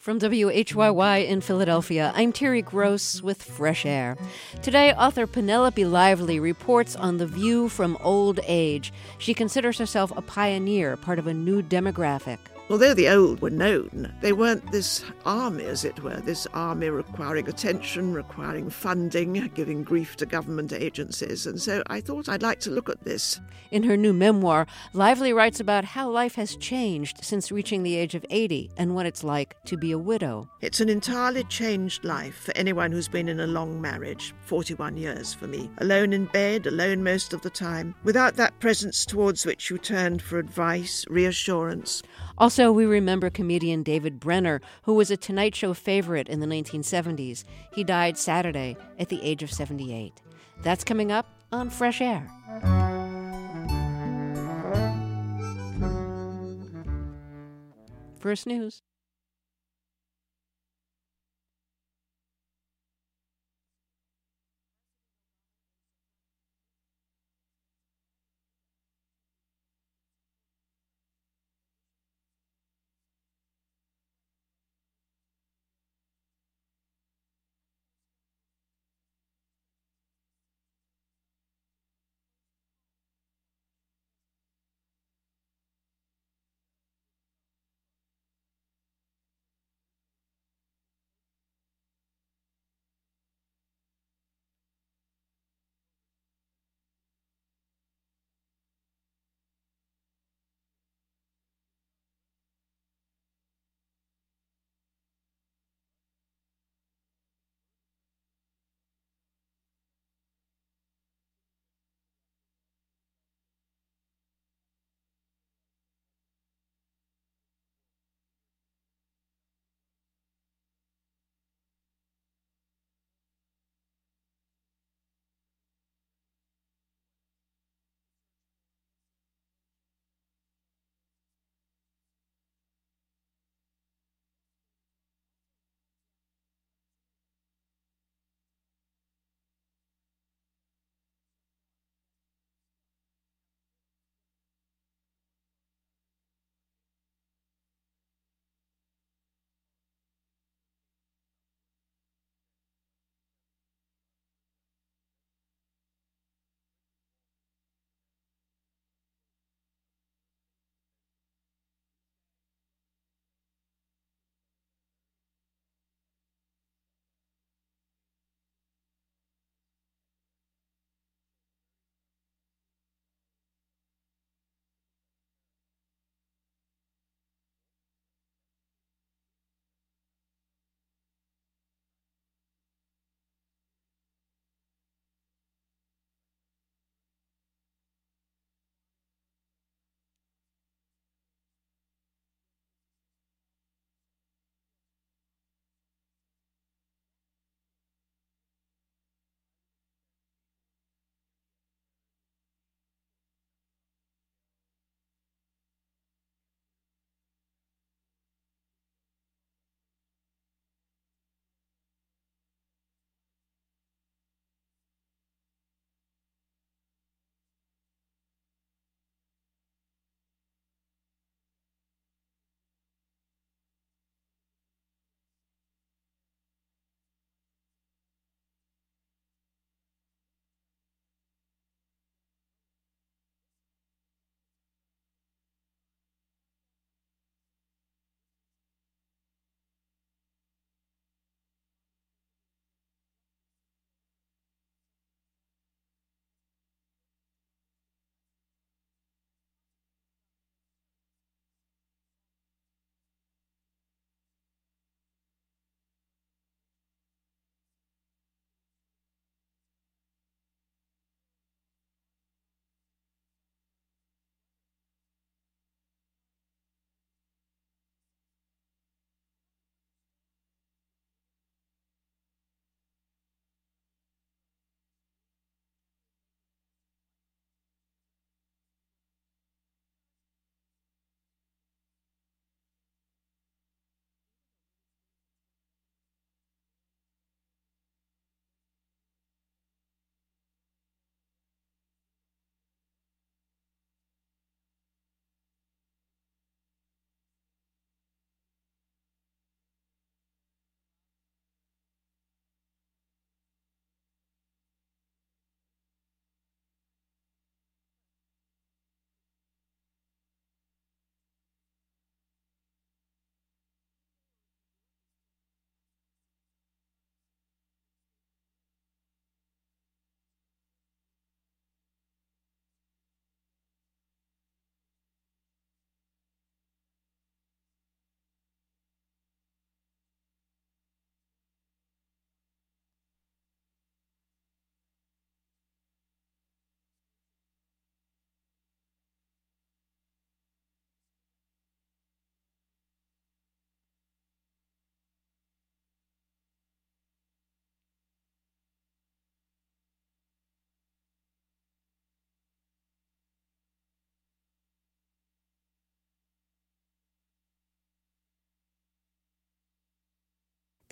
From WHYY in Philadelphia, I'm Terry Gross with Fresh Air. Today, author Penelope Lively reports on the view from old age. She considers herself a pioneer, part of a new demographic. Although the old were known, they weren't this army, as it were, this army requiring attention, requiring funding, giving grief to government agencies. And so I thought I'd like to look at this. In her new memoir, Lively writes about how life has changed since reaching the age of 80 and what it's like to be a widow. It's an entirely changed life for anyone who's been in a long marriage, 41 years for me. Alone in bed, alone most of the time, without that presence towards which you turned for advice, reassurance. Also, we remember comedian David Brenner, who was a Tonight Show favorite in the 1970s. He died Saturday at the age of 78. That's coming up on Fresh Air. First news.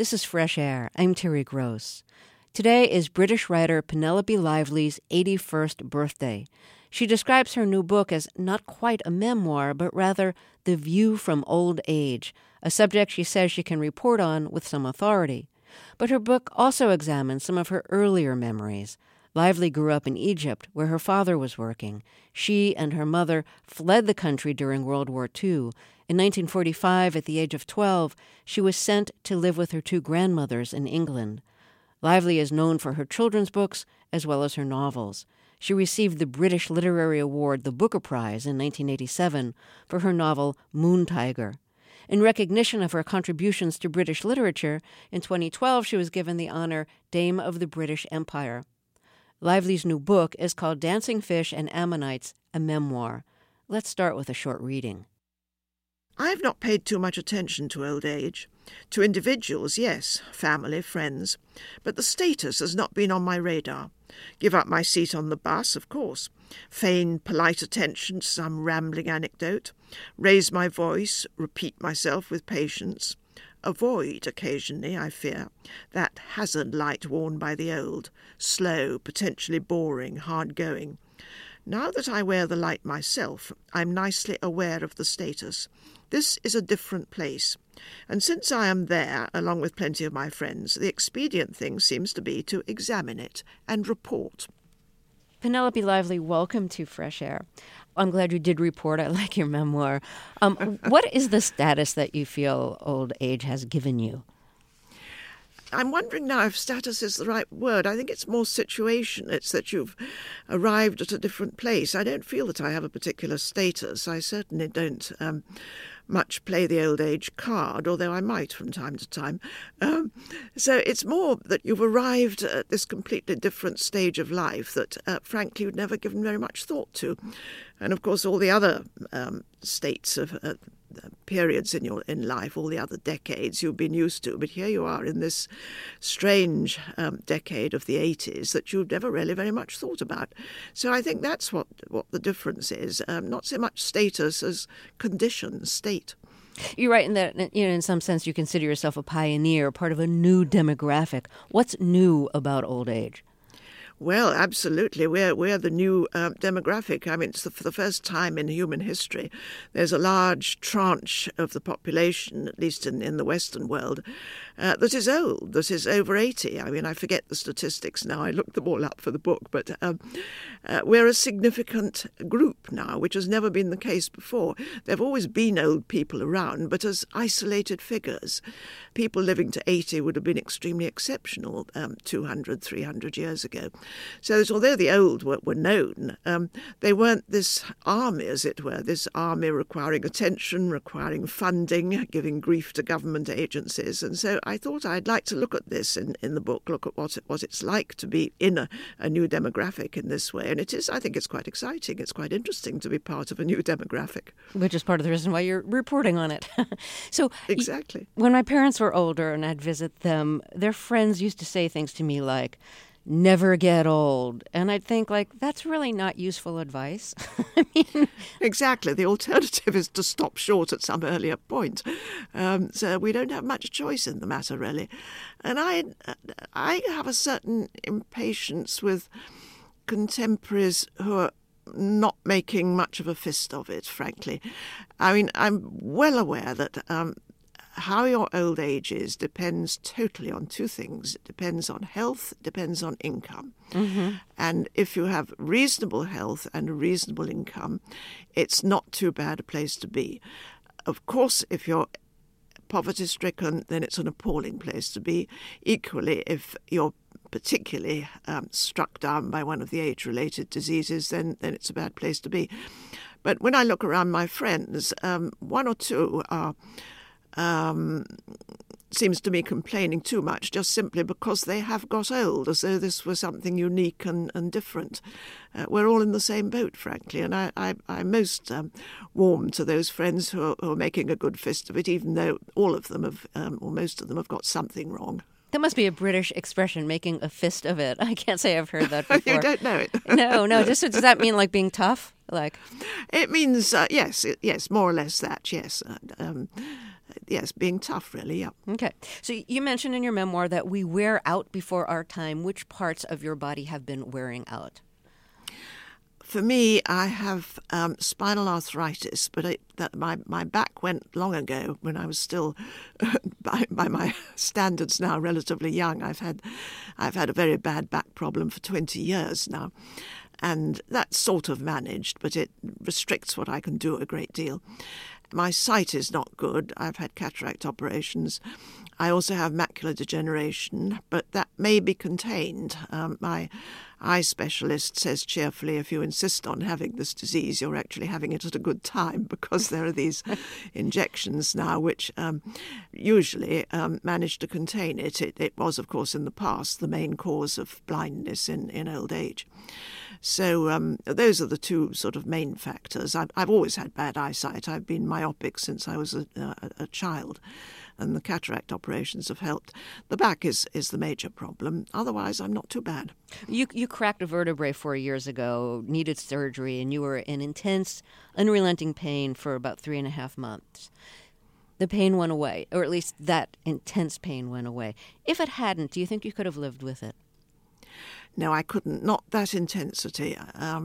This is Fresh Air. I'm Terry Gross. Today is British writer Penelope Lively's 81st birthday. She describes her new book as not quite a memoir, but rather the view from old age, a subject she says she can report on with some authority. But her book also examines some of her earlier memories. Lively grew up in Egypt, where her father was working. She and her mother fled the country during World War II. In 1945, at the age of 12, she was sent to live with her two grandmothers in England. Lively is known for her children's books as well as her novels. She received the British Literary Award, the Booker Prize, in 1987 for her novel Moon Tiger. In recognition of her contributions to British literature, in 2012 she was given the honor Dame of the British Empire. Lively's new book is called Dancing Fish and Ammonites, a Memoir. Let's start with a short reading. I have not paid too much attention to old age. To individuals, yes, family, friends, but the status has not been on my radar. Give up my seat on the bus, of course. Feign polite attention to some rambling anecdote. Raise my voice, repeat myself with patience. Avoid, occasionally, I fear, that hazard light worn by the old, slow, potentially boring, hard-going. Now that I wear the light myself, I'm nicely aware of the status. This is a different place, and since I am there, along with plenty of my friends, the expedient thing seems to be to examine it and report. Penelope Lively, welcome to Fresh Air. I'm glad you did report. I like your memoir. What is the status that you feel old age has given you? I'm wondering now if status is the right word. I think it's more situation. It's that you've arrived at a different place. I don't feel that I have a particular status. I certainly don't much play the old age card, although I might from time to time. So it's more that you've arrived at this completely different stage of life that, frankly, you'd never given very much thought to. And, of course, all the other states of periods in life, all the other decades you've been used to. But here you are in this strange decade of the 80s that you've never really very much thought about. So I think that's what the difference is, not so much status as condition, state. You're right in that, in some sense, you consider yourself a pioneer, part of a new demographic. What's new about old age? Well, absolutely. We're the new demographic. I mean, it's for the first time in human history, there's a large tranche of the population, at least in the Western world, that is old, that is over 80. I mean, I forget the statistics now. I looked them all up for the book, but we're a significant group now, which has never been the case before. There have always been old people around, but as isolated figures. People living to 80 would have been extremely exceptional 200, 300 years ago. So that although the old were known, they weren't this army, as it were, this army requiring attention, requiring funding, giving grief to government agencies. And so I thought I'd like to look at this in the book, look at what it's like to be in a new demographic in this way. And I think it's quite exciting. It's quite interesting to be part of a new demographic. Which is part of the reason why you're reporting on it. So exactly. When my parents were older and I'd visit them, their friends used to say things to me like, never get old. And I'd think, that's really not useful advice. I mean, exactly. The alternative is to stop short at some earlier point. So we don't have much choice in the matter, really. And I have a certain impatience with contemporaries who are not making much of a fist of it, frankly. I mean, I'm well aware that how your old age is depends totally on two things. It depends on health, it depends on income. Mm-hmm. And if you have reasonable health and a reasonable income, it's not too bad a place to be. Of course, if you're poverty-stricken, then it's an appalling place to be. Equally, if you're particularly struck down by one of the age-related diseases, then it's a bad place to be. But when I look around my friends, one or two are seems to me complaining too much just simply because they have got old, as though this was something unique and different. We're all in the same boat, frankly, and I'm most warm to those friends who are making a good fist of it, even though all of them have, or most of them have got something wrong. That must be a British expression, making a fist of it. I can't say I've heard that before. You don't know it? No. Does that mean like being tough? It means, yes, more or less that, yes. yes, being tough, really, yeah. Okay. So you mentioned in your memoir that we wear out before our time. Which parts of your body have been wearing out? For me, I have spinal arthritis, but my back went long ago when I was still, by my standards now, relatively young. I've had a very bad back problem for 20 years now, and that's sort of managed, but it restricts what I can do a great deal. My sight is not good. I've had cataract operations. I also have macular degeneration, but that may be contained. My eye specialist says cheerfully, if you insist on having this disease, you're actually having it at a good time, because there are these injections now which usually manage to contain it. It was, of course, in the past the main cause of blindness in old age. So those are the two sort of main factors. I've always had bad eyesight. I've been myopic since I was a child, and the cataract operations have helped. The back is the major problem. Otherwise, I'm not too bad. You cracked a vertebrae 4 years ago, needed surgery, and you were in intense, unrelenting pain for about 3.5 months. The pain went away, or at least that intense pain went away. If it hadn't, do you think you could have lived with it? No, I couldn't. Not that intensity.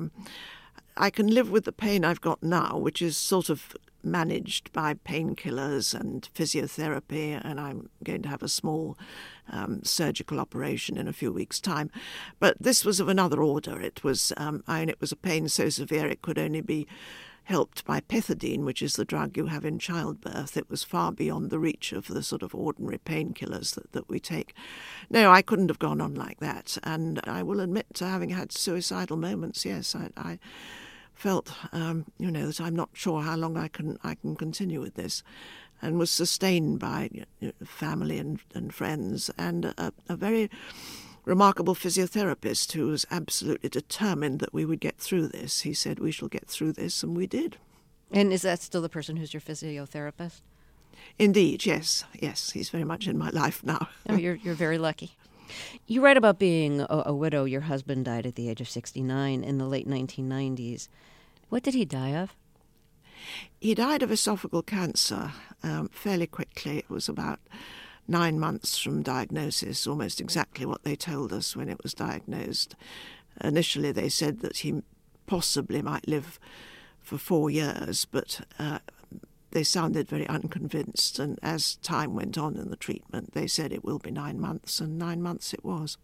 I can live with the pain I've got now, which is sort of managed by painkillers and physiotherapy, and I'm going to have a small surgical operation in a few weeks' time. But this was of another order. It was, it was a pain so severe it could only be helped by pethidine, which is the drug you have in childbirth. It was far beyond the reach of the sort of ordinary painkillers that we take. No, I couldn't have gone on like that. And I will admit to having had suicidal moments, yes. I felt, that I'm not sure how long I can continue with this, and was sustained by family and friends, and a very remarkable physiotherapist who was absolutely determined that we would get through this. He said, we shall get through this, and we did. And is that still the person who's your physiotherapist? Indeed, yes. Yes, he's very much in my life now. Oh, you're very lucky. You write about being a widow. Your husband died at the age of 69 in the late 1990s. What did he die of? He died of esophageal cancer fairly quickly. It was about 9 months from diagnosis, almost exactly what they told us when it was diagnosed. Initially they said that he possibly might live for 4 years, but they sounded very unconvinced, and as time went on in the treatment, they said it will be 9 months, and 9 months it was.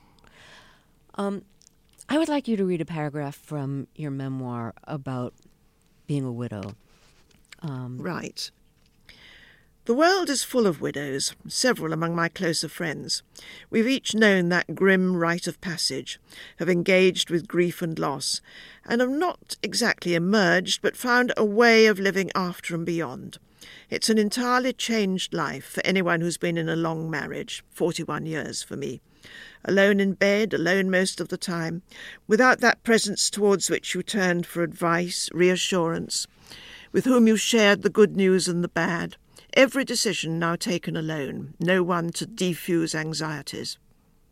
I would like you to read a paragraph from your memoir about being a widow. Right. The world is full of widows, several among my closer friends. We've each known that grim rite of passage, have engaged with grief and loss, and have not exactly emerged, but found a way of living after and beyond. It's an entirely changed life for anyone who's been in a long marriage, 41 years for me. Alone in bed, alone most of the time, without that presence towards which you turned for advice, reassurance, with whom you shared the good news and the bad. Every decision now taken alone, no one to defuse anxieties.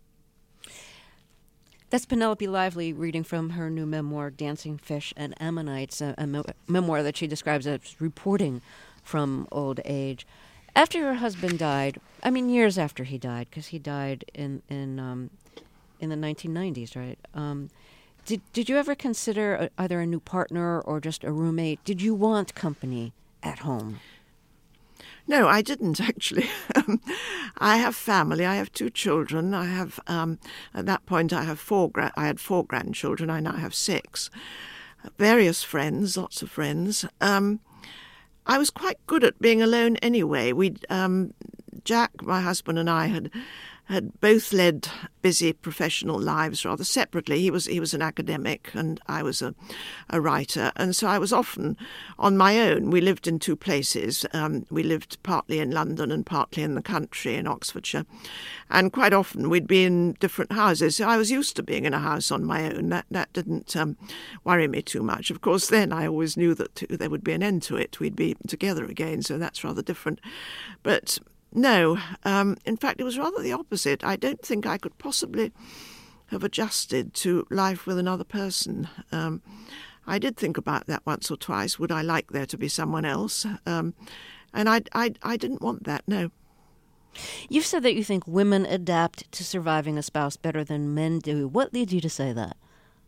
That's Penelope Lively reading from her new memoir, Dancing Fish and Ammonites, a memoir that she describes as reporting from old age. After your husband died, years after he died, because he died in the 1990s, right? Did you ever consider either a new partner or just a roommate? Did you want company at home? No, I didn't actually. I have family. I have 2 children. I have, at that point, I had 4 grandchildren. I now have 6. Various friends, lots of friends. I was quite good at being alone anyway. Jack, my husband, and I had both led busy professional lives rather separately. He was an academic and I was a writer, and so I was often on my own. We lived in 2 places. We lived partly in London and partly in the country in Oxfordshire, and quite often we'd be in different houses. So I was used to being in a house on my own. That didn't worry me too much. Of course, then I always knew that there would be an end to it. We'd be together again, so that's rather different. But no, in fact, it was rather the opposite. I don't think I could possibly have adjusted to life with another person. I did think about that once or twice. Would I like there to be someone else? And I didn't want that, no. You've said that you think women adapt to surviving a spouse better than men do. What leads you to say that?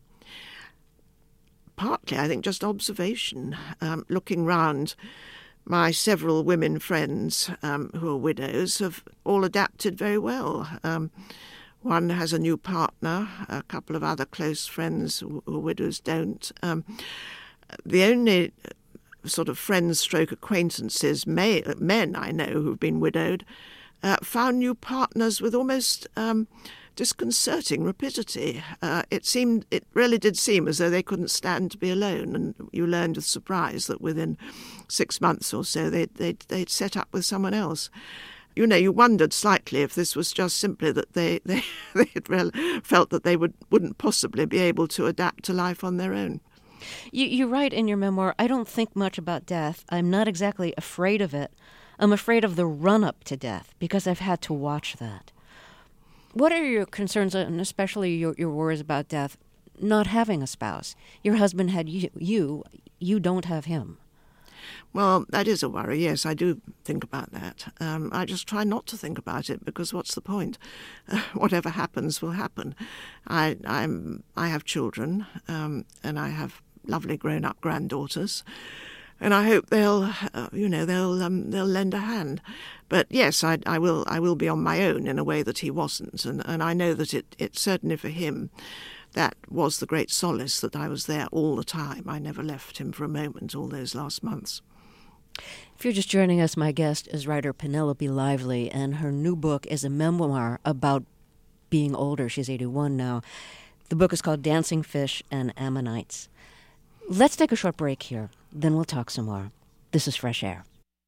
Partly, I think, just observation. Looking round, my several women friends who are widows have all adapted very well. One has a new partner. A couple of other close friends who are widows don't. The only sort of friends stroke acquaintances, men I know who've been widowed, found new partners with almost disconcerting rapidity. It really did seem as though they couldn't stand to be alone, and you learned with surprise that within 6 months or so they'd set up with someone else. You know, you wondered slightly if this was just simply that they had felt that they wouldn't possibly be able to adapt to life on their own. You write in your memoir, I don't think much about death. I'm not exactly afraid of it. I'm afraid of the run-up to death because I've had to watch that. What are your concerns, and especially your worries about death, not having a spouse? Your husband had you don't have him. Well, that is a worry, yes, I do think about that. I just try not to think about it because what's the point? Whatever happens will happen. I have children and I have lovely grown-up granddaughters, and I hope they'll lend a hand. But yes, I will be on my own in a way that he wasn't, and I know that it certainly for him that was the great solace that I was there all the time. I never left him for a moment all those last months. If you're just joining us, my guest is writer Penelope Lively, and her new book is a memoir about being older. She's 81 now. The book is called Dancing Fish and Ammonites. Let's take a short break here, then we'll talk some more. This is Fresh Air.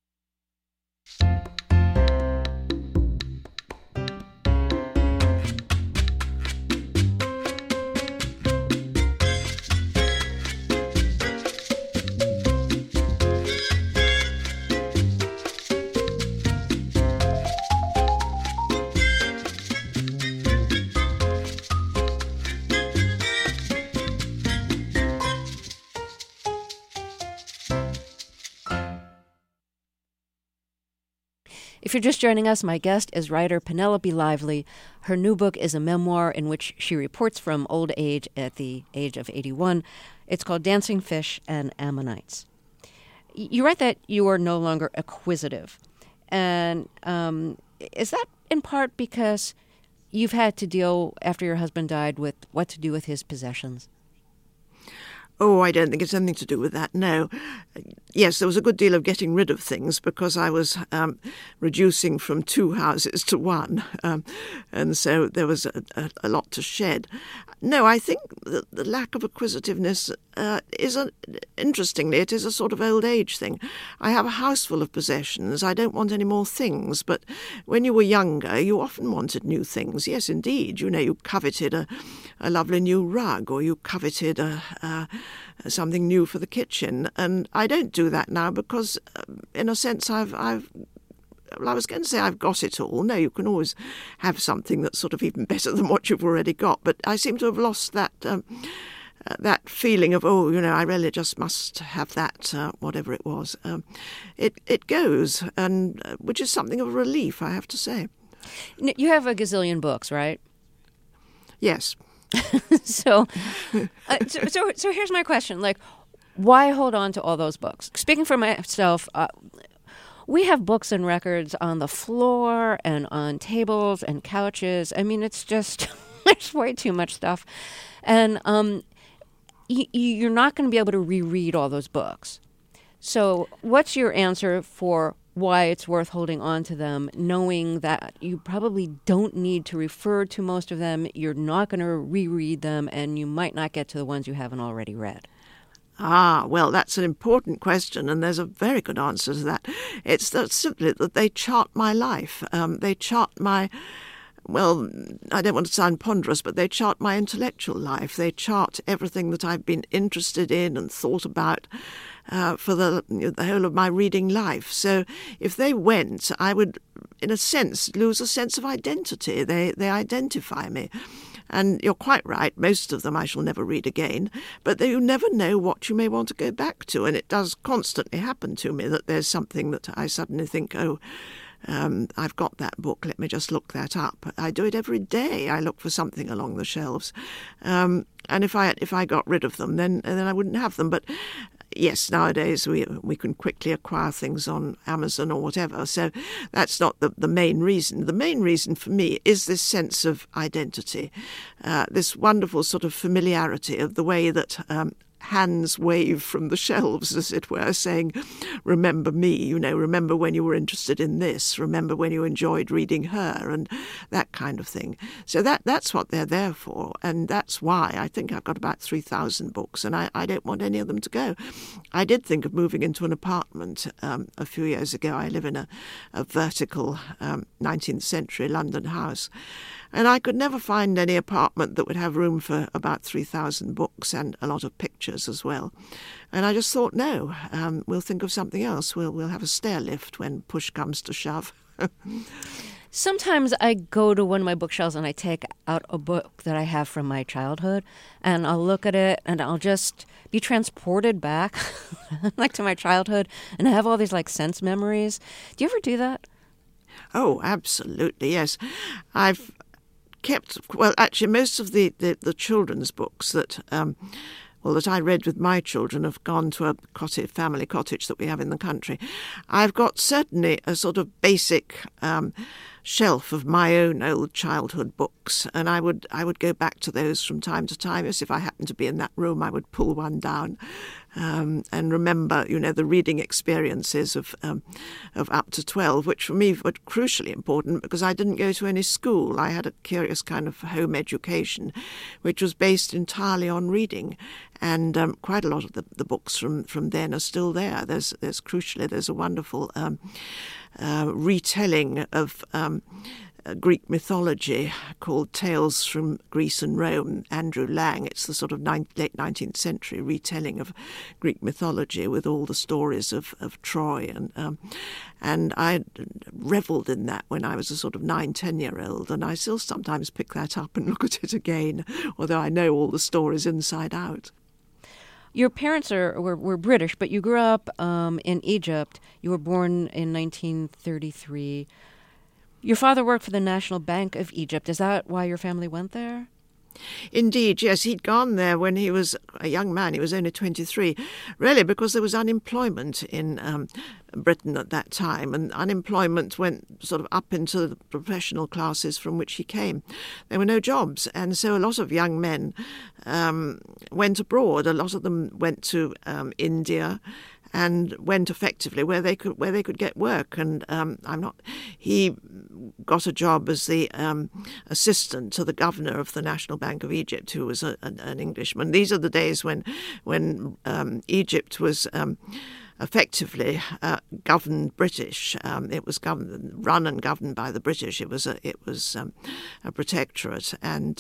If you're just joining us, my guest is writer Penelope Lively. Her new book is a memoir in which she reports from old age at the age of 81. It's called Dancing Fish and Ammonites. You write that you are no longer acquisitive. And is that in part because you've had to deal, after your husband died, with what to do with his possessions? Oh, I don't think it's anything to do with that, no. Yes, there was a good deal of getting rid of things because I was reducing from 2 houses to 1, and so there was a lot to shed. No, I think that the lack of acquisitiveness interestingly, it is a sort of old age thing. I have a house full of possessions. I don't want any more things, but when you were younger, you often wanted new things. Yes, indeed. You know, you coveted a lovely new rug, or you coveted something new for the kitchen. And I don't do that now because, in a sense, I was going to say I've got it all. No, you can always have something that's sort of even better than what you've already got. But I seem to have lost that feeling of, I really just must have that, whatever it was. It goes, and which is something of a relief, I have to say. You have a gazillion books, right? Yes. So here's my question. Like, why hold on to all those books? Speaking for myself, we have books and records on the floor and on tables and couches. I mean, it's just, there's way too much stuff. And you're not going to be able to reread all those books. So what's your answer for why it's worth holding on to them, knowing that you probably don't need to refer to most of them, you're not going to reread them, and you might not get to the ones you haven't already read? Well, that's an important question, and there's a very good answer to that. It's simply that they chart my life. They chart my, well, I don't want to sound ponderous, but they chart my intellectual life. They chart everything that I've been interested in and thought about for the whole of my reading life. So if they went, I would, in a sense, lose a sense of identity. They identify me. And you're quite right, most of them I shall never read again, but you never know what you may want to go back to, and it does constantly happen to me that there's something that I suddenly think, I've got that book, let me just look that up. I do it every day. I look for something along the shelves. And if I got rid of them, then I wouldn't have them. But yes, nowadays we can quickly acquire things on Amazon or whatever. So that's not the main reason. The main reason for me is this sense of identity, this wonderful sort of familiarity of the way that hands wave from the shelves, as it were, saying, remember me, remember when you were interested in this, remember when you enjoyed reading her, and that kind of thing. So that's what they're there for, and that's why I think I've got about 3,000 books, and I don't want any of them to go. I did think of moving into an apartment a few years ago. I live in a vertical 19th century London house, and I could never find any apartment that would have room for about 3,000 books and a lot of pictures as well. And I just thought, no, we'll think of something else. We'll have a stair lift when push comes to shove. Sometimes I go to one of my bookshelves and I take out a book that I have from my childhood, and I'll look at it and I'll just be transported back like to my childhood, and I have all these like sense memories. Do you ever do that? Oh, absolutely, yes. I've kept, actually most of the children's books that I read with my children have gone to a family cottage that we have in the country. I've got certainly a sort of basic shelf of my own old childhood books, and I would go back to those from time to time. As if I happened to be in that room, I would pull one down and remember, the reading experiences of up to 12, which for me were crucially important because I didn't go to any school. I had a curious kind of home education, which was based entirely on reading, and quite a lot of the books from then are still there. There's a wonderful retelling of Greek mythology called Tales from Greece and Rome, Andrew Lang. It's the sort of late 19th century retelling of Greek mythology with all the stories of Troy. And I revelled in that when I was a sort of 9-10-year-old, and I still sometimes pick that up and look at it again, although I know all the stories inside out. Your parents were British, but you grew up in Egypt. You were born in 1933. Your father worked for the National Bank of Egypt. Is that why your family went there? Indeed, yes. He'd gone there when he was a young man. He was only 23, really because there was unemployment in Britain at that time, and unemployment went sort of up into the professional classes from which he came. There were no jobs, and so a lot of young men went abroad. A lot of them went to India, and went effectively where they could get work. And he got a job as the assistant to the governor of the National Bank of Egypt, who was an Englishman. These are the days when Egypt was effectively governed British. It was run and governed by the British. It was a protectorate,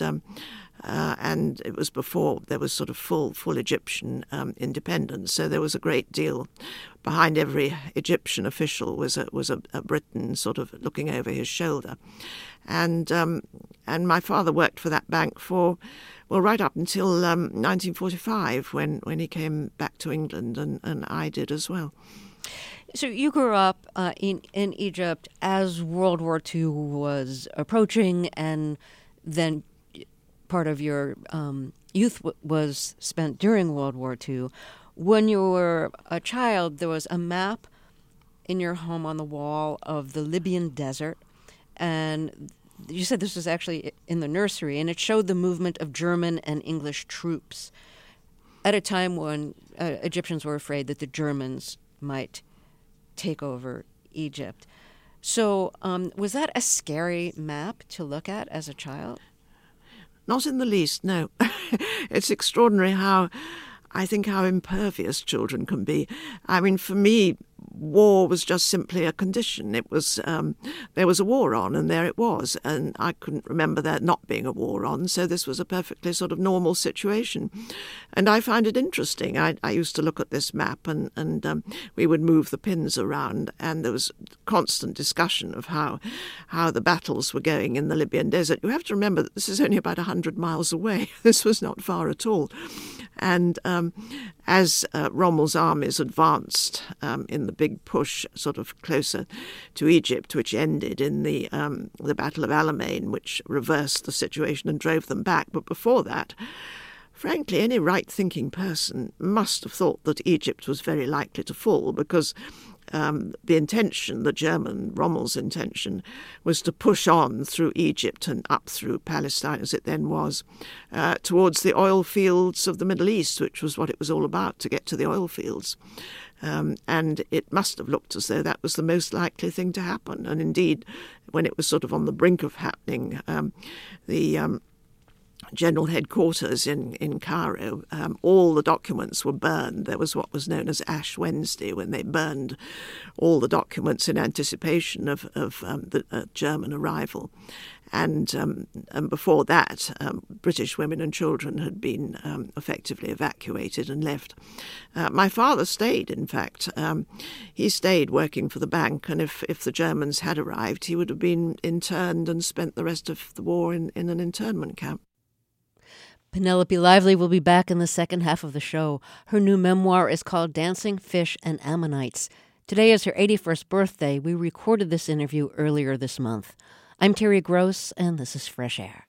and it was before there was sort of full Egyptian independence. So there was a great deal behind every Egyptian official was a Briton sort of looking over his shoulder, and my father worked for that bank for right up until 1945 when he came back to England, and I did as well. So you grew up in Egypt as World War II was approaching, and then part of your youth was spent during World War II. When you were a child, there was a map in your home on the wall of the Libyan desert, and you said this was actually in the nursery, and it showed the movement of German and English troops at a time when Egyptians were afraid that the Germans might take over Egypt. So was that a scary map to look at as a child? Not in the least, no. It's extraordinary how impervious children can be. I mean, for me, war was just simply a condition. It was there was a war on, and there it was, and I couldn't remember there not being a war on, so this was a perfectly sort of normal situation. And I find it interesting. I used to look at this map, and we would move the pins around, and there was constant discussion of how the battles were going in the Libyan desert. You have to remember that this is only about 100 miles away. This was not far at all. And as Rommel's armies advanced in the big push sort of closer to Egypt, which ended in the Battle of Alamein, which reversed the situation and drove them back. But before that, frankly, any right-thinking person must have thought that Egypt was very likely to fall, because the intention, the German Rommel's intention, was to push on through Egypt and up through Palestine, as it then was, towards the oil fields of the Middle East, which was what it was all about, to get to the oil fields. And it must have looked as though that was the most likely thing to happen. And indeed, when it was sort of on the brink of happening, the General Headquarters in Cairo, all the documents were burned. There was what was known as Ash Wednesday, when they burned all the documents in anticipation of the German arrival. And before that, British women and children had been effectively evacuated and left. My father stayed, in fact. He stayed working for the bank, and if the Germans had arrived, he would have been interned and spent the rest of the war in an internment camp. Penelope Lively will be back in the second half of the show. Her new memoir is called Dancing Fish and Ammonites. Today is her 81st birthday. We recorded this interview earlier this month. I'm Terry Gross, and this is Fresh Air.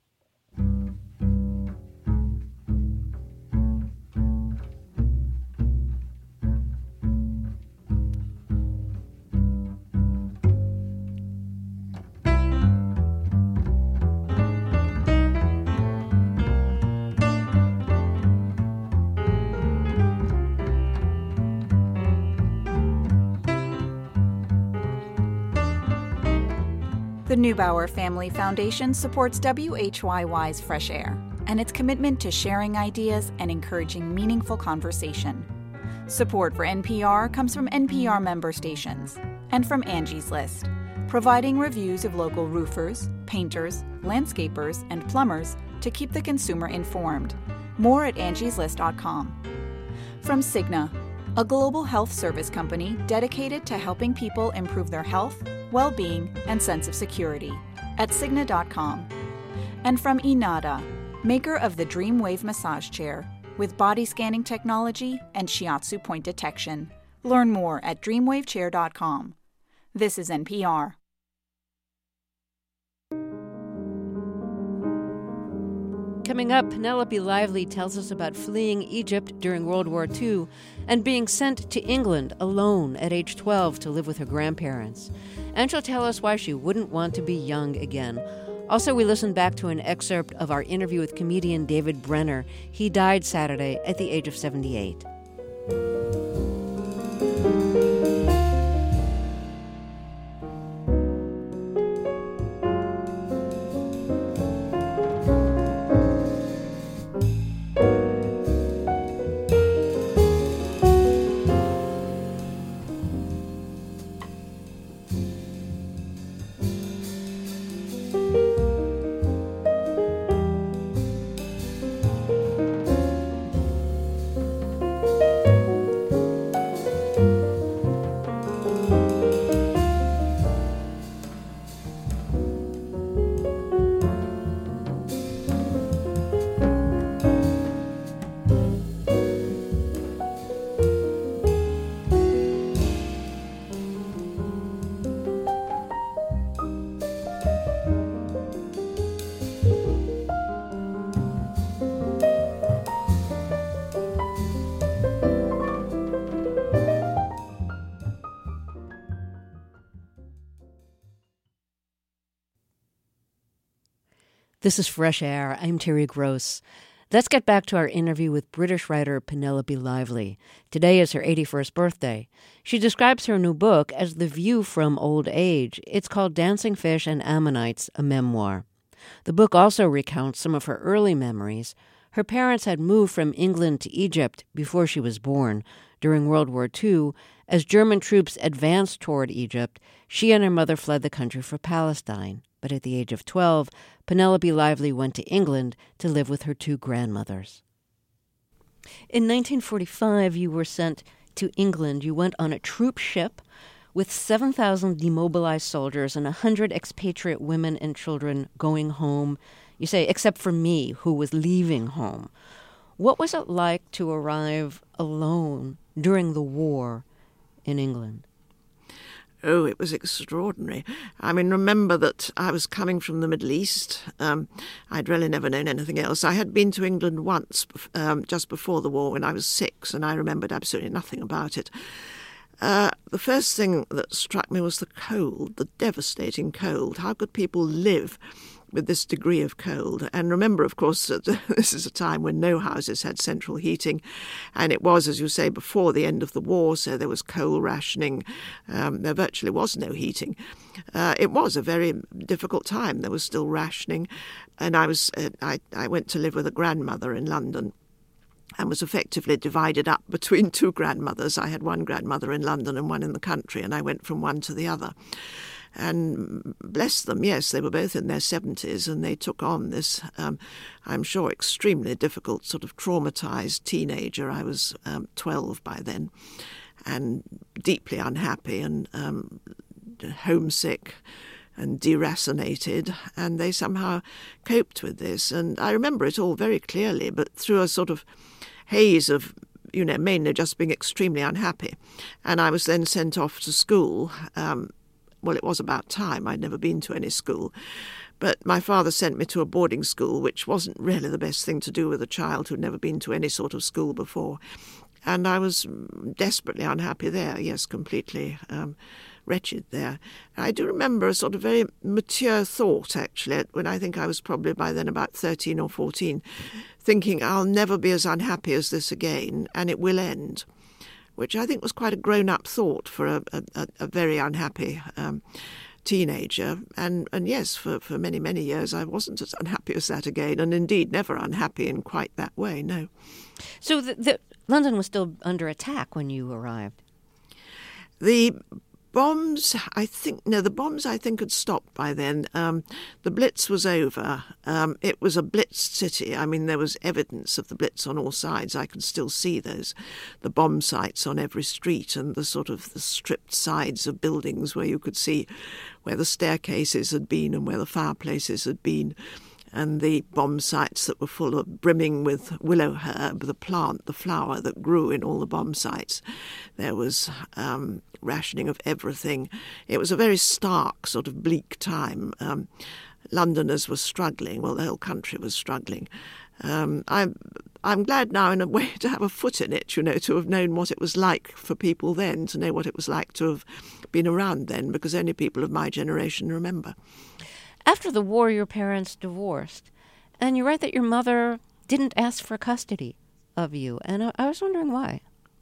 The Neubauer Family Foundation supports WHYY's Fresh Air and its commitment to sharing ideas and encouraging meaningful conversation. Support for NPR comes from NPR member stations and from Angie's List, providing reviews of local roofers, painters, landscapers, and plumbers to keep the consumer informed. More at angieslist.com. From Cigna, a global health service company dedicated to helping people improve their health, well-being, and sense of security at Cigna.com. And from Inada, maker of the DreamWave massage chair with body scanning technology and shiatsu point detection. Learn more at dreamwavechair.com. This is NPR. Coming up, Penelope Lively tells us about fleeing Egypt during World War II and being sent to England alone at age 12 to live with her grandparents. And she'll tell us why she wouldn't want to be young again. Also, we listened back to an excerpt of our interview with comedian David Brenner. He died Saturday at the age of 78. This is Fresh Air. I'm Terry Gross. Let's get back to our interview with British writer Penelope Lively. Today is her 81st birthday. She describes her new book as The View from Old Age. It's called Dancing Fish and Ammonites, a memoir. The book also recounts some of her early memories. Her parents had moved from England to Egypt before she was born during World War II As German troops advanced toward Egypt, she and her mother fled the country for Palestine. But at the age of 12, Penelope Lively went to England to live with her 2 grandmothers. In 1945, you were sent to England. You went on a troop ship with 7,000 demobilized soldiers and 100 expatriate women and children going home. You say, except for me, who was leaving home. What was it like to arrive alone during the war in England? Oh, it was extraordinary. I mean, remember that I was coming from the Middle East. I'd really never known anything else. I had been to England once, just before the war, when I was 6, and I remembered absolutely nothing about it. The first thing that struck me was the cold, the devastating cold. How could people live with this degree of cold? And remember, of course, that this is a time when no houses had central heating, and it was, as you say, before the end of the war, so there was coal rationing. There virtually was no heating. It was a very difficult time. There was still rationing, and I went to live with a grandmother in London and was effectively divided up between 2 grandmothers. I had one grandmother in London and one in the country, and I went from one to the other. And bless them, yes, they were both in their 70s, and they took on this, I'm sure, extremely difficult sort of traumatized teenager. I was 12 by then, and deeply unhappy and homesick and deracinated, and they somehow coped with this. And I remember it all very clearly, but through a sort of haze of, mainly just being extremely unhappy. And I was then sent off to school. Well, it was about time. I'd never been to any school. But my father sent me to a boarding school, which wasn't really the best thing to do with a child who'd never been to any sort of school before. And I was desperately unhappy there, yes, completely wretched there. I do remember a sort of very mature thought, actually, when I think I was probably by then about 13 or 14, thinking I'll never be as unhappy as this again, and it will end, which I think was quite a grown-up thought for a very unhappy teenager. And yes, for many, many years I wasn't as unhappy as that again, and indeed never unhappy in quite that way, no. So London was still under attack when you arrived? The bombs, I think had stopped by then. The Blitz was over. It was a blitzed city. I mean, there was evidence of the Blitz on all sides. I can still see the bomb sites on every street, and the sort of the stripped sides of buildings where you could see where the staircases had been and where the fireplaces had been, and the bomb sites that were full of brimming with willow herb, the plant, the flower that grew in all the bomb sites. There was rationing of everything. It was a very stark, sort of bleak time. Londoners were struggling. Well, the whole country was struggling. I'm glad now, in a way, to have a foot in it, to have known what it was like for people then, to know what it was like to have been around then, because only people of my generation remember. After the war, your parents divorced, and you write that your mother didn't ask for custody of you, and I was wondering why.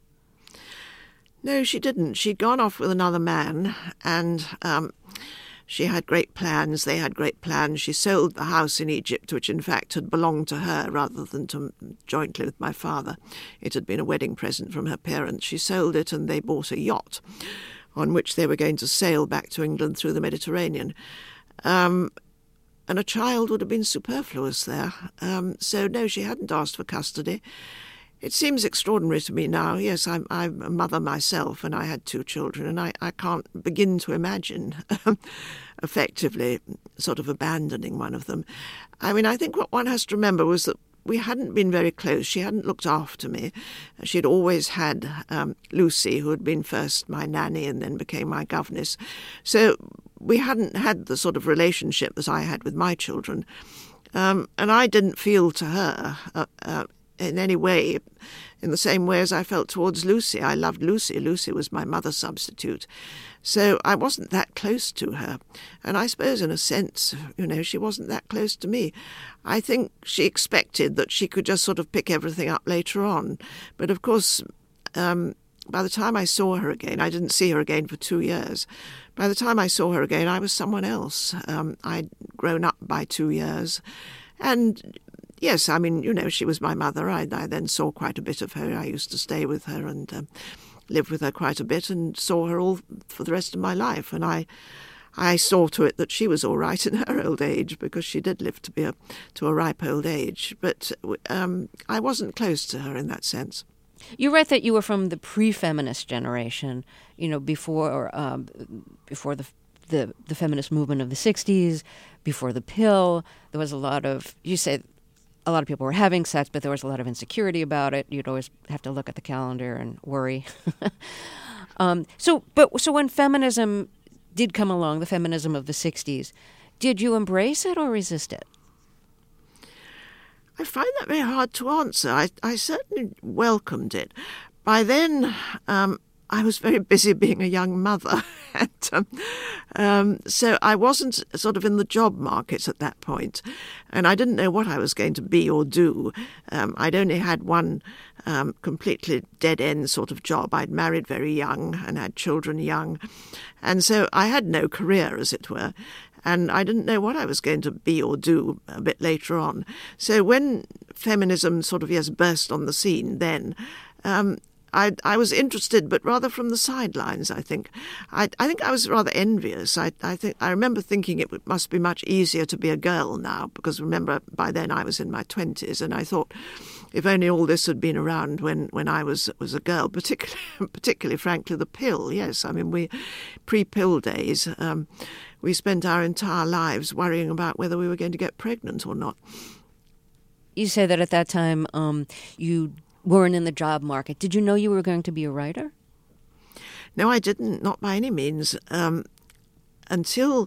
No, she didn't. She'd gone off with another man, and she had great plans. They had great plans. She sold the house in Egypt, which in fact had belonged to her rather than to jointly with my father. It had been a wedding present from her parents. She sold it, and they bought a yacht on which they were going to sail back to England through the Mediterranean. And a child would have been superfluous there. So, no, she hadn't asked for custody. It seems extraordinary to me now. Yes, I'm a mother myself, and I had 2 children, and I can't begin to imagine effectively sort of abandoning one of them. I mean, I think what one has to remember was that we hadn't been very close. She hadn't looked after me. She'd always had Lucy, who had been first my nanny and then became my governess. So we hadn't had the sort of relationship that I had with my children. And I didn't feel to her in any way in the same way as I felt towards Lucy. I loved Lucy. Lucy was my mother substitute. So I wasn't that close to her. And I suppose in a sense, she wasn't that close to me. I think she expected that she could just sort of pick everything up later on. But of course, by the time I saw her again, I didn't see her again for 2 years. By the time I saw her again, I was someone else. I'd grown up by 2 years. And yes, I mean, she was my mother. I then saw quite a bit of her. I used to stay with her and lived with her quite a bit and saw her all for the rest of my life. And I saw to it that she was all right in her old age, because she did live to a ripe old age. But I wasn't close to her in that sense. You write that you were from the pre-feminist generation, before the feminist movement of the 60s, before the pill. There was a lot of, you say, a lot of people were having sex, but there was a lot of insecurity about it. You'd always have to look at the calendar and worry. So when feminism did come along, the feminism of the 60s, did you embrace it or resist it? I find that very hard to answer. I certainly welcomed it. By then, I was very busy being a young mother, and so I wasn't sort of in the job market at that point, and I didn't know what I was going to be or do. I'd only had one completely dead-end sort of job. I'd married very young and had children young, and so I had no career, as it were, and I didn't know what I was going to be or do a bit later on. So when feminism sort of, burst on the scene then, I was interested, but rather from the sidelines, I think. I think I was rather envious. I remember thinking it must be much easier to be a girl now, because remember, by then I was in my 20s, and I thought if only all this had been around when I was a girl, particularly, frankly, the pill, yes. I mean, pre-pill days, we spent our entire lives worrying about whether we were going to get pregnant or not. You say that at that time you weren't in the job market. Did you know you were going to be a writer? No, I didn't, not by any means, until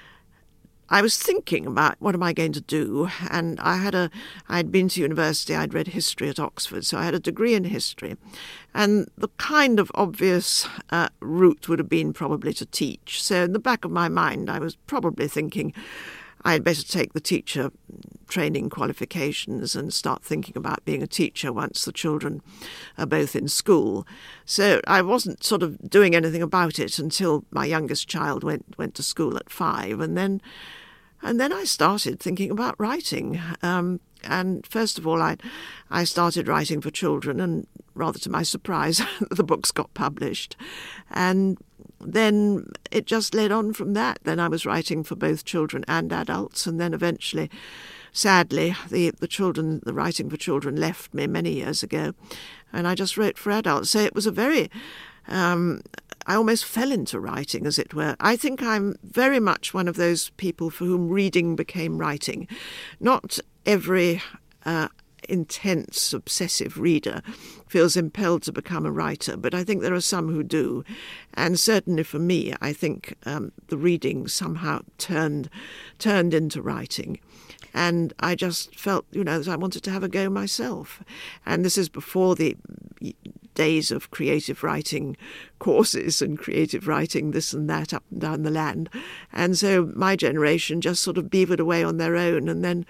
I was thinking about what am I going to do, and I'd been to university, I'd read history at Oxford, so I had a degree in history, and the kind of obvious route would have been probably to teach. So in the back of my mind, I was probably thinking I'd better take the teacher training qualifications and start thinking about being a teacher once the children are both in school. So I wasn't sort of doing anything about it until my youngest child went to school at 5, and then I started thinking about writing. And first of all, I started writing for children, and rather to my surprise, the books got published. And then it just led on from that. Then I was writing for both children and adults, and then eventually, sadly, the writing for children left me many years ago, and I just wrote for adults. So it was a very, I almost fell into writing, as it were. I think I'm very much one of those people for whom reading became writing. Not every intense, obsessive reader feels impelled to become a writer, but I think there are some who do. And certainly for me, I think the reading somehow turned into writing. And I just felt, that I wanted to have a go myself. And this is before the days of creative writing courses and creative writing this and that up and down the land. And so my generation just sort of beavered away on their own, and then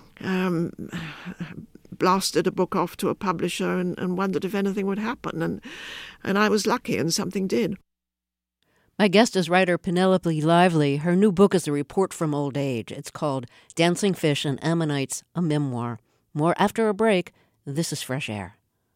blasted a book off to a publisher and wondered if anything would happen. And I was lucky, and something did. My guest is writer Penelope Lively. Her new book is a report from old age. It's called Dancing Fish and Ammonites, a Memoir. More after a break. This is Fresh Air.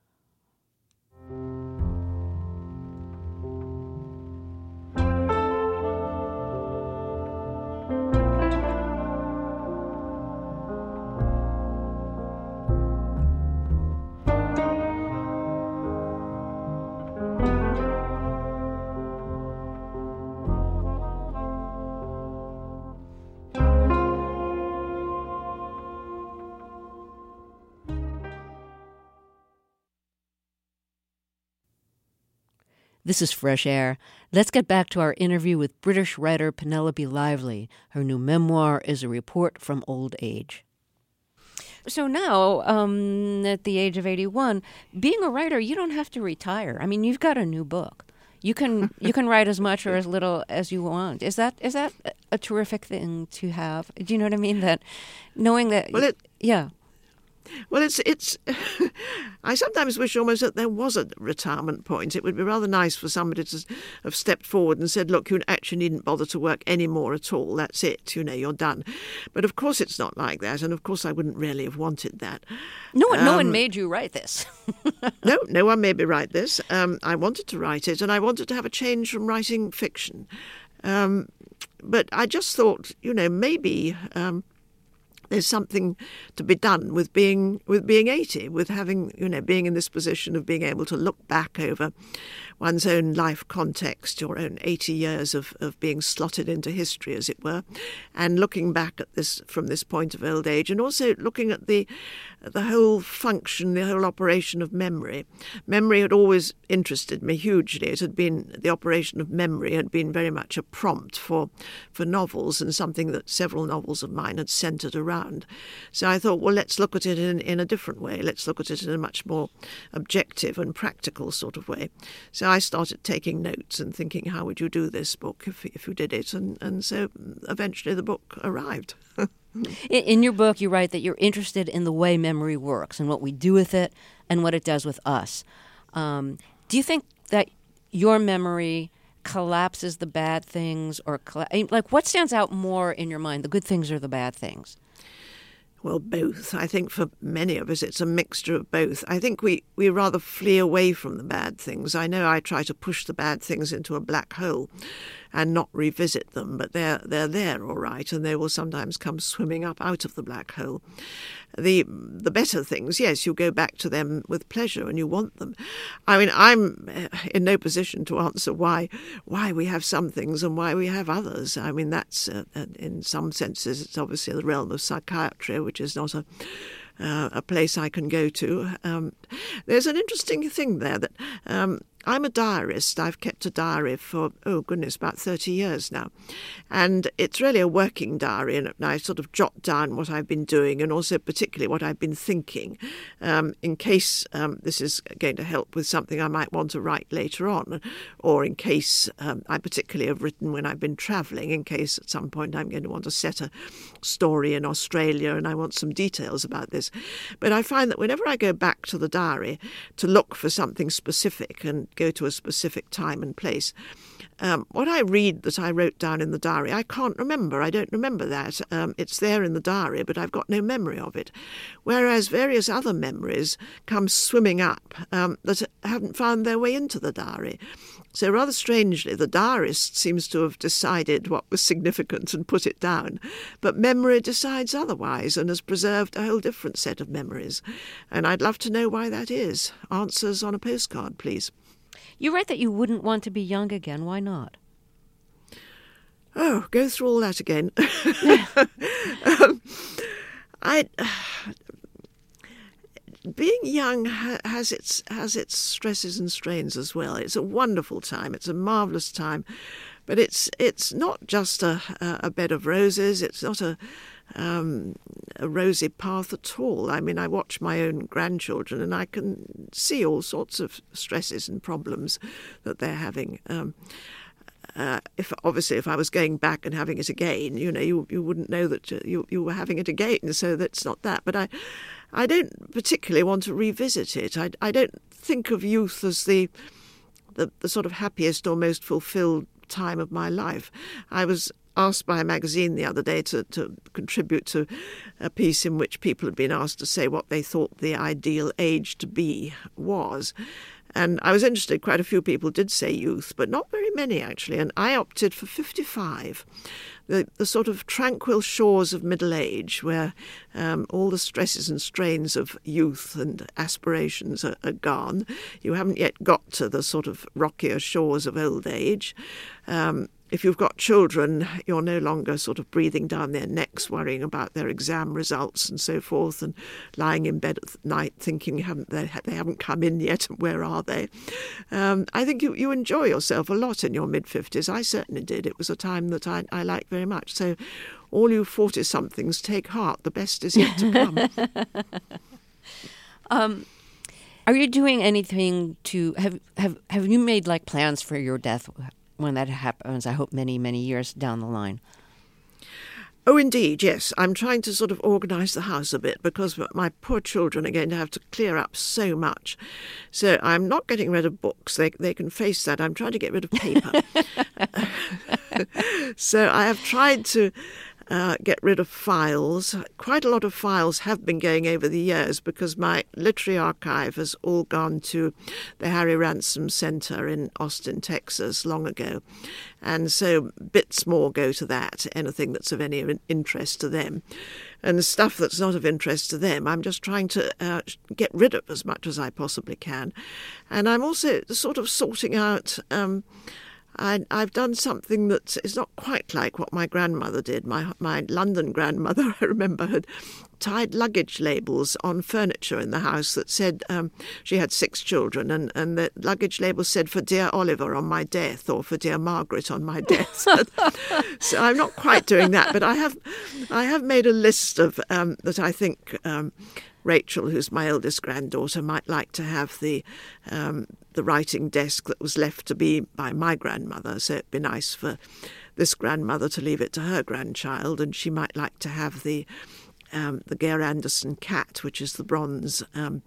This is Fresh Air. Let's get back to our interview with British writer Penelope Lively. Her new memoir is a report from old age. So now, at the age of 81, being a writer, you don't have to retire. I mean, you've got a new book. You can write as much or as little as you want. Is that a terrific thing to have? Do you know what I mean? That knowing that, well, yeah. Well, it's. I sometimes wish almost that there was a retirement point. It would be rather nice for somebody to have stepped forward and said, "Look, you actually needn't bother to work any more at all. That's it. You're done." But of course, it's not like that, and of course, I wouldn't really have wanted that. No one made you write this. No one made me write this. I wanted to write it, and I wanted to have a change from writing fiction. But I just thought, maybe. There's something to be done with being 80, with having, being in this position of being able to look back over one's own life context, your own 80 years of being slotted into history, as it were, and looking back at this from this point of old age, and also looking at the whole function, the whole operation of memory. Memory had always interested me hugely. It had been, the operation of memory had been very much a prompt for novels, and something that several novels of mine had centred around. So I thought, well, let's look at it in a different way. Let's look at it in a much more objective and practical sort of way. So I started taking notes and thinking, how would you do this book if you did it? And so eventually the book arrived. In your book, you write that you're interested in the way memory works and what we do with it and what it does with us. Do you think that your memory collapses the bad things, or what stands out more in your mind, the good things or the bad things? Well, both. I think for many of us it's a mixture of both. I think we rather flee away from the bad things. I know I try to push the bad things into a black hole and not revisit them, but they're there all right, and they will sometimes come swimming up out of the black hole. The better things, yes, you go back to them with pleasure and you want them. I mean, I'm in no position to answer why we have some things and why we have others. I mean, that's in some senses it's obviously the realm of psychiatry, which is not a place I can go to. There's an interesting thing there that I'm a diarist. I've kept a diary for, about 30 years now. And it's really a working diary, and I sort of jot down what I've been doing and also particularly what I've been thinking, in case this is going to help with something I might want to write later on, or in case I particularly have written when I've been travelling, in case at some point I'm going to want to set a story in Australia and I want some details about this. But I find that whenever I go back to the diary to look for something specific and go to a specific time and place, what I read that I wrote down in the diary, I can't remember. I don't remember that. It's there in the diary, but I've got no memory of it. Whereas various other memories come swimming up that haven't found their way into the diary. So rather strangely, the diarist seems to have decided what was significant and put it down, but memory decides otherwise and has preserved a whole different set of memories. And I'd love to know why that is. Answers on a postcard, please. You write that you wouldn't want to be young again. Why not? Oh, go through all that again. Being young has its stresses and strains as well. It's a wonderful time. It's a marvellous time. But it's not just a bed of roses. It's not a rosy path at all. I mean, I watch my own grandchildren and I can see all sorts of stresses and problems that they're having. If I was going back and having it again, you wouldn't know that you were having it again. So that's not that. But I don't particularly want to revisit it. I don't think of youth as the sort of happiest or most fulfilled time of my life. I was asked by a magazine the other day to contribute to a piece in which people had been asked to say what they thought the ideal age to be was. And I was interested, quite a few people did say youth, but not very many actually, and I opted for 55. The sort of tranquil shores of middle age where all the stresses and strains of youth and aspirations are gone. You haven't yet got to the sort of rockier shores of old age. If you've got children, you're no longer sort of breathing down their necks, worrying about their exam results and so forth, and lying in bed at night thinking they haven't come in yet, and where are they? I think you enjoy yourself a lot in your mid-50s. I certainly did. It was a time that I liked very much. So all you 40-somethings, take heart. The best is yet to come. Are you doing anything to have you made like plans for your death when that happens? I hope many years down the line. Oh, indeed, yes. I'm trying to sort of organise the house a bit because my poor children are going to have to clear up so much. So I'm not getting rid of books. They can face that. I'm trying to get rid of paper. So I have tried to get rid of files. Quite a lot of files have been going over the years because my literary archive has all gone to the Harry Ransom Center in Austin, Texas, long ago. And so bits more go to that, anything that's of any interest to them. And the stuff that's not of interest to them, I'm just trying to get rid of as much as I possibly can. And I'm also sort of sorting out... I've done something that is not quite like what my grandmother did. My London grandmother, I remember, had tied luggage labels on furniture in the house that said she had 6 children, and the luggage label said, "For dear Oliver on my death," or "For dear Margaret on my death." So I'm not quite doing that, but I have made a list of that I think Rachel, who's my eldest granddaughter, might like to have the writing desk that was left to be by my grandmother. So it'd be nice for this grandmother to leave it to her grandchild, and she might like to have the Geir Andersen cat, which is the bronze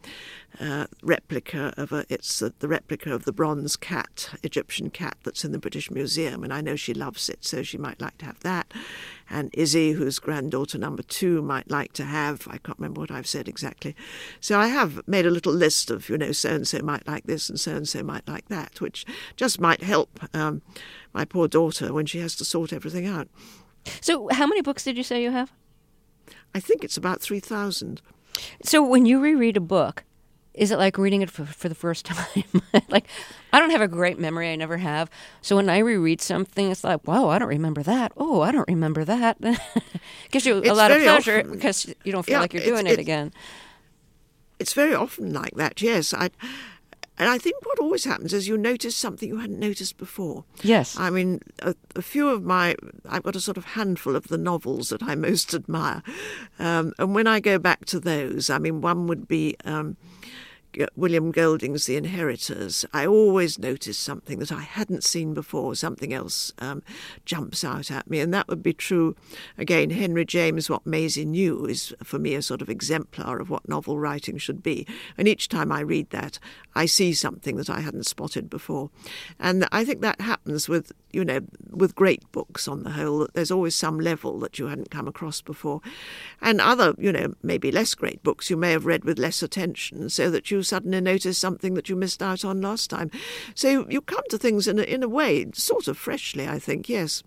replica of the replica of the bronze cat, Egyptian cat that's in the British Museum, and I know she loves it, so she might like to have that. And Izzy, who's granddaughter number 2, might like to have, I can't remember what I've said exactly. So I have made a little list of, so-and-so might like this and so-and-so might like that, which just might help my poor daughter when she has to sort everything out. So how many books did you say you have? I think it's about 3,000. So when you reread a book, is it like reading it for the first time? Like, I don't have a great memory. I never have. So when I reread something, it's like, wow, I don't remember that. Oh, I don't remember that. Gives you a lot of pleasure because you don't feel like you're doing it again. It's very often like that, yes. And I think what always happens is you notice something you hadn't noticed before. Yes. I mean, a few of I've got a sort of handful of the novels that I most admire. And when I go back to those, I mean, one would be William Golding's The Inheritors. I always notice something that I hadn't seen before. Something else jumps out at me. And that would be true, again, Henry James, What Maisie Knew, is for me a sort of exemplar of what novel writing should be. And each time I read that, I see something that I hadn't spotted before. And I think that happens with great books on the whole, that there's always some level that you hadn't come across before. And other, maybe less great books you may have read with less attention, so that you suddenly notice something that you missed out on last time. So you come to things in a way, sort of freshly, I think, yes.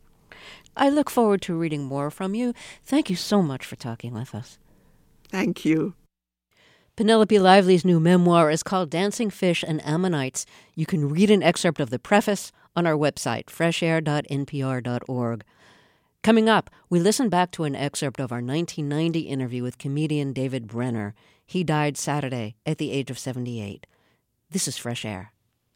I look forward to reading more from you. Thank you so much for talking with us. Thank you. Penelope Lively's new memoir is called Dancing Fish and Ammonites. You can read an excerpt of the preface on our website, freshair.npr.org. Coming up, we listen back to an excerpt of our 1990 interview with comedian David Brenner. He died Saturday at the age of 78. This is Fresh Air.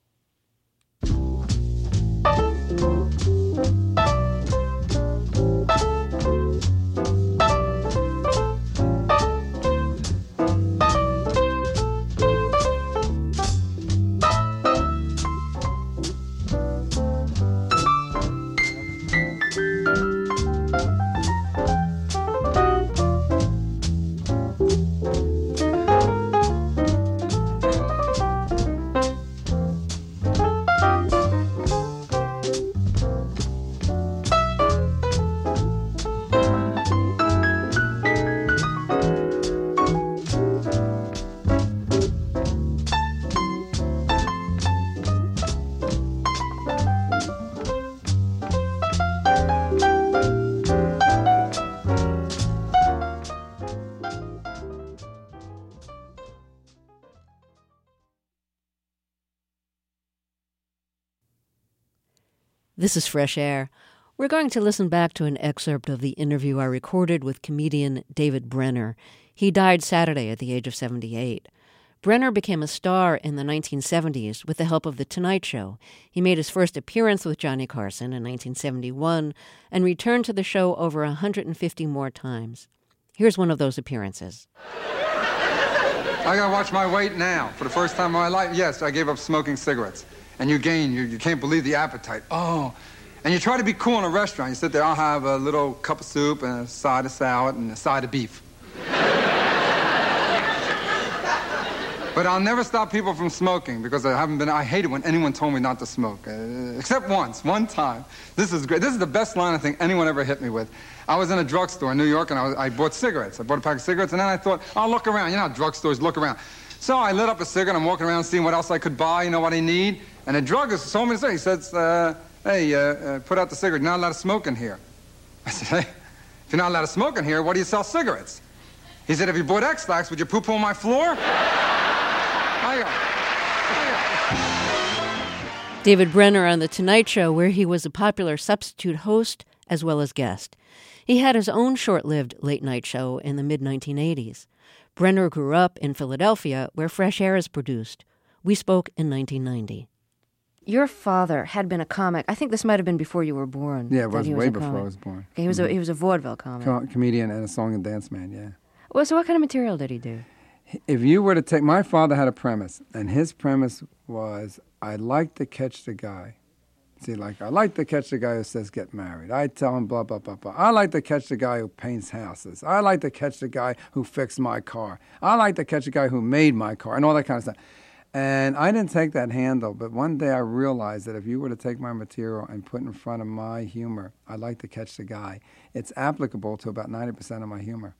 This is Fresh Air. We're going to listen back to an excerpt of the interview I recorded with comedian David Brenner. He died Saturday at the age of 78. Brenner became a star in the 1970s with the help of The Tonight Show. He made his first appearance with Johnny Carson in 1971 and returned to the show over 150 more times. Here's one of those appearances. I gotta watch my weight now. For the first time in my life, yes, I gave up smoking cigarettes. And you gain, you can't believe the appetite. Oh, And you try to be cool in a restaurant. You sit there, I'll have a little cup of soup and a side of salad and a side of beef. But I'll never stop people from smoking because I hate it when anyone told me not to smoke. Except one time. This is great. This is the best line I think anyone ever hit me with. I was in a drugstore in New York and I bought cigarettes. I bought a pack of cigarettes and then I thought, I'll look around. You know how drugstores look around. So I lit up a cigarette. I'm walking around seeing what else I could buy, you know what I need. And the druggist told me to say, he says, hey, put out the cigarette. You're not allowed to smoke in here. I said, hey, if you're not allowed to smoke in here, why do you sell cigarettes? He said, if you bought X-Lax, would you poo-poo on my floor? David Brenner on The Tonight Show, where he was a popular substitute host as well as guest. He had his own short-lived late-night show in the mid-1980s. Brenner grew up in Philadelphia, where Fresh Air is produced. We spoke in 1990. Your father had been a comic. I think this might have been before you were born. Yeah, it was way before I was born. Okay, he was a vaudeville comic. Comedian and a song and dance man, yeah. Well, so what kind of material did he do? If you were to take, my father had a premise, and his premise was, I like to catch the guy. See, like, I like to catch the guy who says get married. I tell him blah, blah, blah, blah. I like to catch the guy who paints houses. I like to catch the guy who fixed my car. I like to catch the guy who made my car, and all that kind of stuff. And I didn't take that handle, but one day I realized that if you were to take my material and put in front of my humor, I like to catch the guy, it's applicable to about 90% of my humor.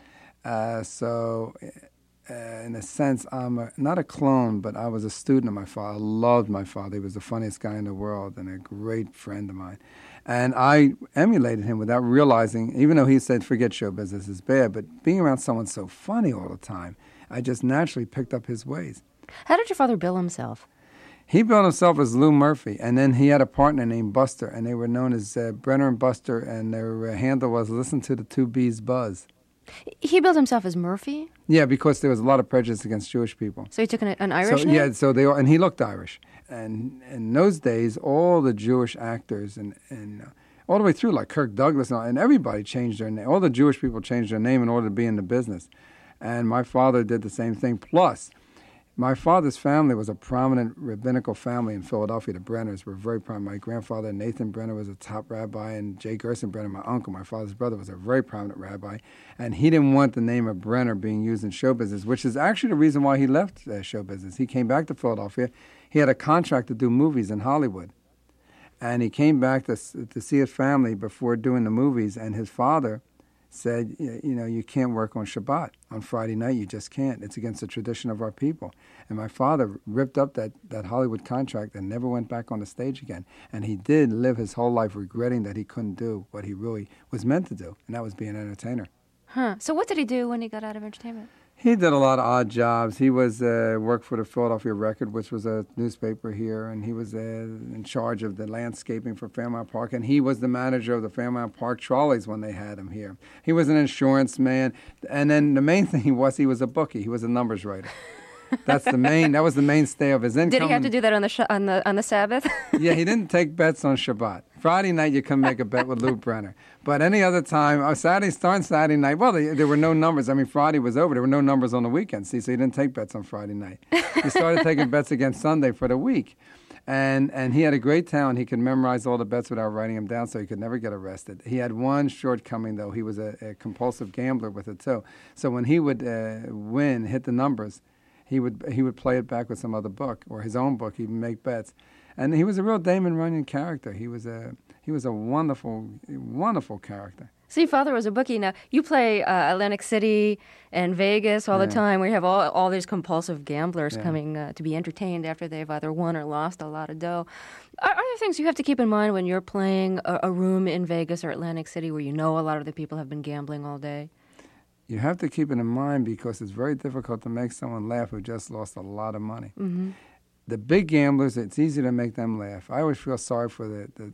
In a sense, I'm not a clone, but I was a student of my father. I loved my father. He was the funniest guy in the world and a great friend of mine. And I emulated him without realizing, even though he said, forget show business, it's bad, but being around someone so funny all the time, I just naturally picked up his ways. How did your father bill himself? He billed himself as Lou Murphy, and then he had a partner named Buster, and they were known as Brenner and Buster, and their handle was Listen to the Two Bees Buzz. He billed himself as Murphy? Yeah, because there was a lot of prejudice against Jewish people. So he took an Irish name? Yeah, and he looked Irish. And in those days, all the Jewish actors and all the way through, like Kirk Douglas and everybody changed their name. All the Jewish people changed their name in order to be in the business. And my father did the same thing. Plus, my father's family was a prominent rabbinical family in Philadelphia. The Brenners were very prominent. My grandfather, Nathan Brenner, was a top rabbi, and Jay Gerson Brenner, my uncle, my father's brother, was a very prominent rabbi. And he didn't want the name of Brenner being used in show business, which is actually the reason why he left show business. He came back to Philadelphia. He had a contract to do movies in Hollywood. And he came back to see his family before doing the movies, and his father said, you can't work on Shabbat. On Friday night, you just can't. It's against the tradition of our people. And my father ripped up that Hollywood contract and never went back on the stage again. And he did live his whole life regretting that he couldn't do what he really was meant to do, and that was be an entertainer. Huh. So what did he do when he got out of entertainment? He did a lot of odd jobs. He was worked for the Philadelphia Record, which was a newspaper here, and he was in charge of the landscaping for Fairmount Park, and he was the manager of the Fairmount Park trolleys when they had him here. He was an insurance man, and then the main thing he was a bookie. He was a numbers writer. That was the mainstay of his income. Did he have to do that on the Sabbath? Yeah, he didn't take bets on Shabbat. Friday night, you couldn't make a bet with Lou Brenner. But any other time, starting Saturday night, well, there were no numbers. I mean, Friday was over. There were no numbers on the weekend, see, so he didn't take bets on Friday night. He started taking bets against Sunday for the week. And he had a great talent. He could memorize all the bets without writing them down, so he could never get arrested. He had one shortcoming, though. He was a compulsive gambler with it, too. So when he would hit the numbers, he would play it back with some other book or his own book. He'd make bets, and he was a real Damon Runyon character. He was a wonderful, wonderful character. So your father was a bookie. Now you play Atlantic City and Vegas all the time, where you have all these compulsive gamblers coming to be entertained after they've either won or lost a lot of dough. Are there things you have to keep in mind when you're playing a room in Vegas or Atlantic City where you know a lot of the people have been gambling all day? You have to keep it in mind because it's very difficult to make someone laugh who just lost a lot of money. Mm-hmm. The big gamblers, it's easy to make them laugh. I always feel sorry for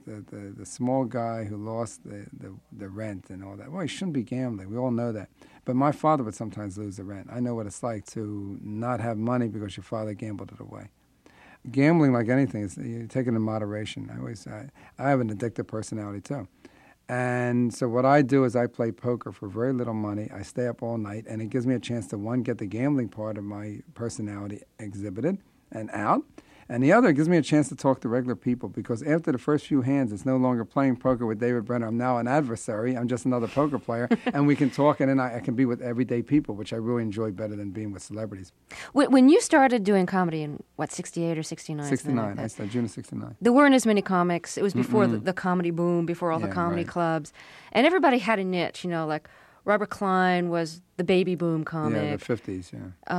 the small guy who lost the rent and all that. Well, he shouldn't be gambling. We all know that. But my father would sometimes lose the rent. I know what it's like to not have money because your father gambled it away. Gambling, like anything, you take it in moderation. I have an addictive personality too. And so what I do is I play poker for very little money. I stay up all night, and it gives me a chance to, one, get the gambling part of my personality exhibited and out, And the other, it gives me a chance to talk to regular people, because after the first few hands, it's no longer playing poker with David Brenner. I'm now an adversary. I'm just another poker player. And we can talk, and then I can be with everyday people, which I really enjoy better than being with celebrities. When you started doing comedy in, 68 or 69? 69. I started June of 69. There weren't as many comics. It was before the comedy boom, before all the comedy clubs. And everybody had a niche, like Robert Klein was the baby boom comic. Yeah, the 50s,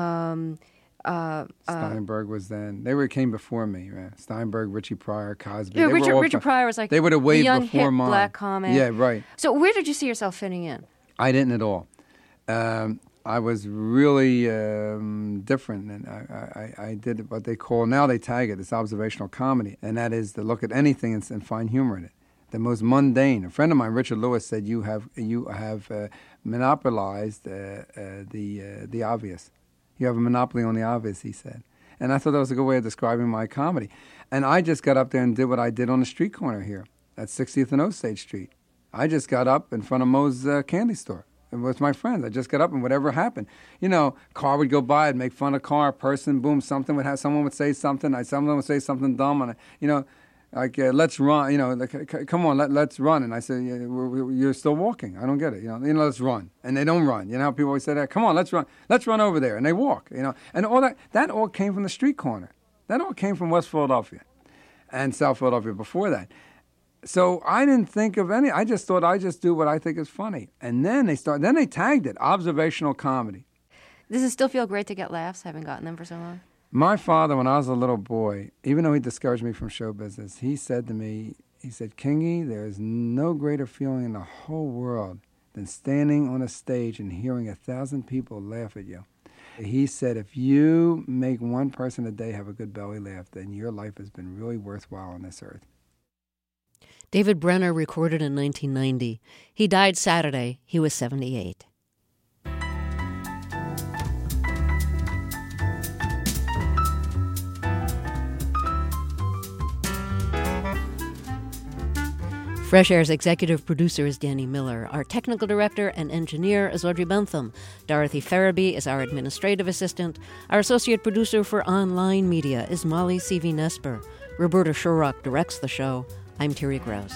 Steinberg was then. They came before me, right? Steinberg, Richie Pryor, Cosby. Yeah, Richard Pryor was like they were the wave young, before hip mine. black comic. Yeah, right. So where did you see yourself fitting in? I didn't at all. I was really different, and I did what they call, now they tag it, it's observational comedy, and that is to look at anything and find humor in it. The most mundane. A friend of mine, Richard Lewis, said you have monopolized the obvious. You have a monopoly on the obvious, he said. And I thought that was a good way of describing my comedy. And I just got up there and did what I did on the street corner here at 60th and Osage Street. I just got up in front of Moe's candy store with my friends. I just got up, and whatever happened. Car would go by, I'd make fun of car, person, boom, someone would say something, someone would say something dumb, and let's run, come on, let's run. And I said, you're still walking. I don't get it. Let's run. And they don't run. You know how people always say that? Come on, let's run. Let's run over there. And they walk, And all that all came from the street corner. That all came from West Philadelphia and South Philadelphia before that. So I didn't think of any. I just thought I just do what I think is funny. And then they tagged it, observational comedy. Does it still feel great to get laughs, having gotten them for so long? My father, when I was a little boy, even though he discouraged me from show business, he said to me, Kingy, there is no greater feeling in the whole world than standing on a stage and hearing 1,000 people laugh at you. He said, if you make one person a day have a good belly laugh, then your life has been really worthwhile on this earth. David Brenner recorded in 1990. He died Saturday. He was 78. Fresh Air's executive producer is Danny Miller. Our technical director and engineer is Audrey Bentham. Dorothy Farabee is our administrative assistant. Our associate producer for online media is Molly Seavey-Nesper. Roberta Shurrock directs the show. I'm Terry Gross.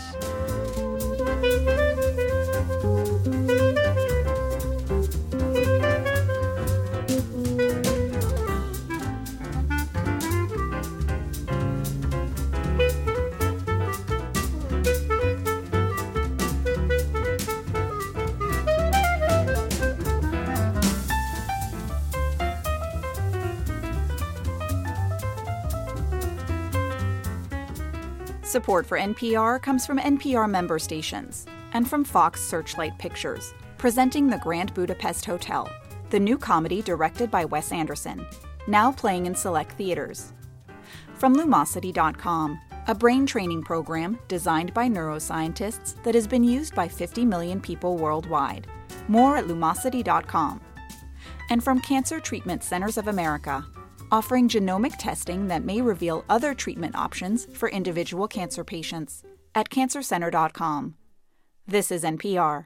Support for NPR comes from NPR member stations and from Fox Searchlight Pictures, presenting The Grand Budapest Hotel, the new comedy directed by Wes Anderson, now playing in select theaters. From Lumosity.com, a brain training program designed by neuroscientists that has been used by 50 million people worldwide. More at Lumosity.com. And from Cancer Treatment Centers of America, offering genomic testing that may reveal other treatment options for individual cancer patients at cancercenter.com. This is NPR.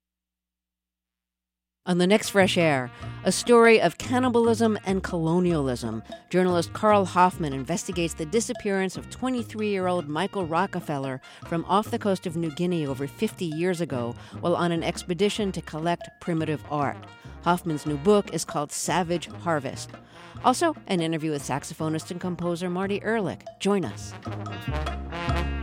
On the next Fresh Air, a story of cannibalism and colonialism. Journalist Carl Hoffman investigates the disappearance of 23-year-old Michael Rockefeller from off the coast of New Guinea over 50 years ago while on an expedition to collect primitive art. Hoffman's new book is called Savage Harvest. Also, an interview with saxophonist and composer Marty Ehrlich. Join us.